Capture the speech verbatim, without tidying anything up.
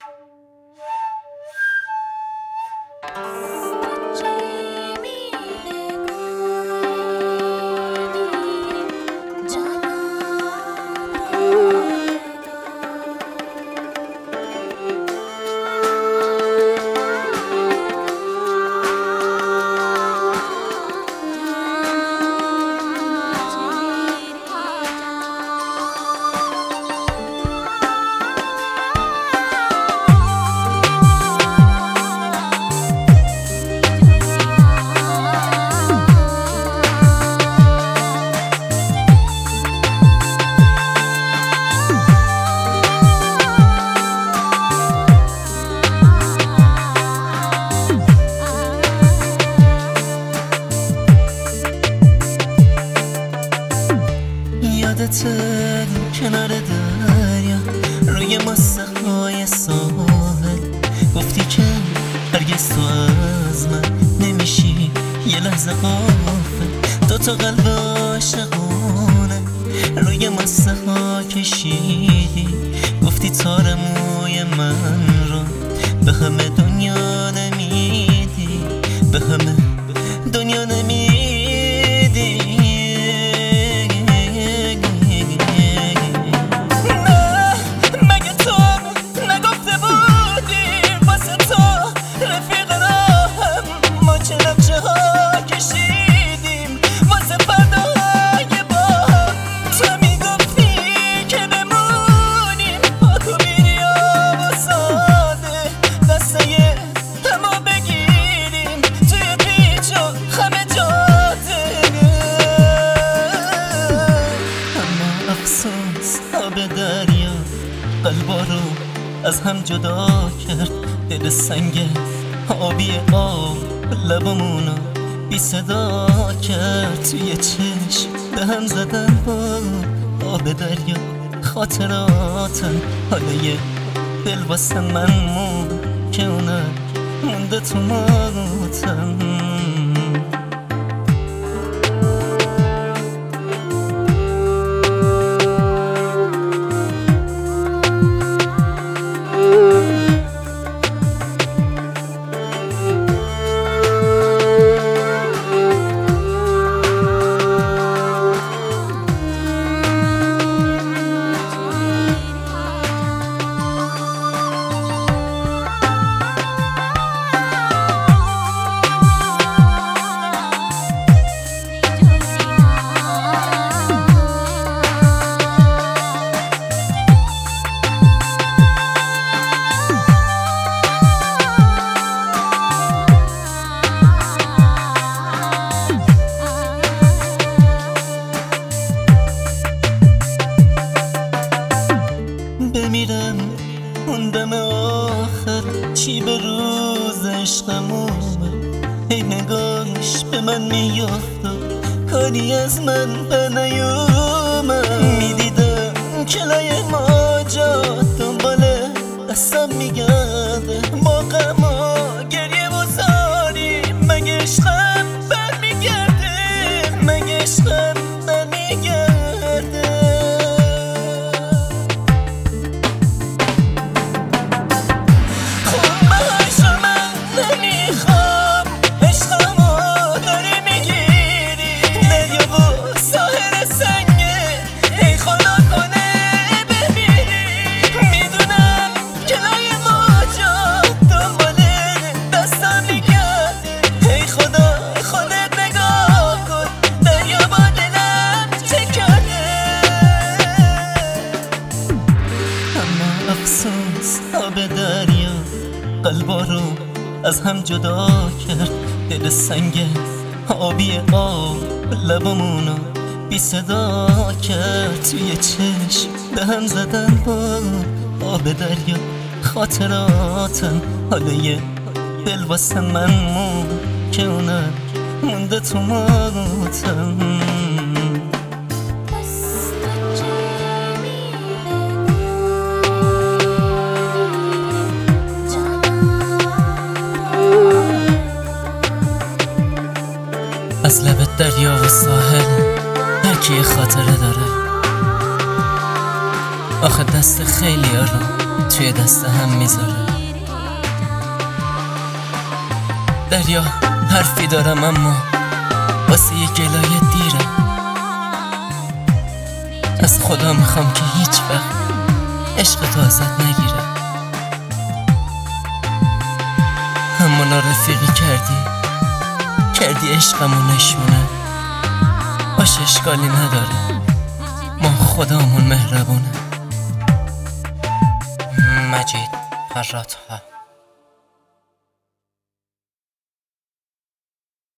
یادته کنار دریا روی ماسه های ساحل گفتی که هرگز تو از من نمیشی یه لحظه غافل. دو تا قلب عاشقانه روی ماسه ها کشیدی، گفتی تار موی من رو به همه دنیا نمیدی، به همه دنیا نمیدی. آب دریا قلبا رو از هم جدا کرد، دل سنگ آبی آب لبامونو بی صدا کرد. توی چشم به هم زدن با آب دریا خاطراتم، حالا یه دل واسه من مون که اونم مونده تو موتم. بمیرم اون دم آخر چی به روز عشقمونه، هی نگاهش به من میافت و کاری از من به نیومد. میدیدم کلای ماجا دنبال دستم میگرده، با غم و گریه و زاری مگه عشقم برمیگرده، مگه عشقم برمیگرده. آب دریا قلبا رو از هم جدا کرد، دل سنگ آبی آب لبامونو بی صدا کرد. توی چشم به هم زدن با آب دریا خاطراتم، حالا یه دل واسه من مون که اونم مونده تو موتم. از لب دریا و ساحل هر کی خاطره داره، آخه دست خیلی ها رو توی دست هم میذاره. دریا حرفی دارم اما واسه یه گلایه دیره. از خدا میخوام که هیچ وقت عشق تو ازت نگیره. اما نارفیقی کردی کردی عشقمو نشونه. باشه اشکالی نداره، ما خدامون مهربونه. مجید فراتها.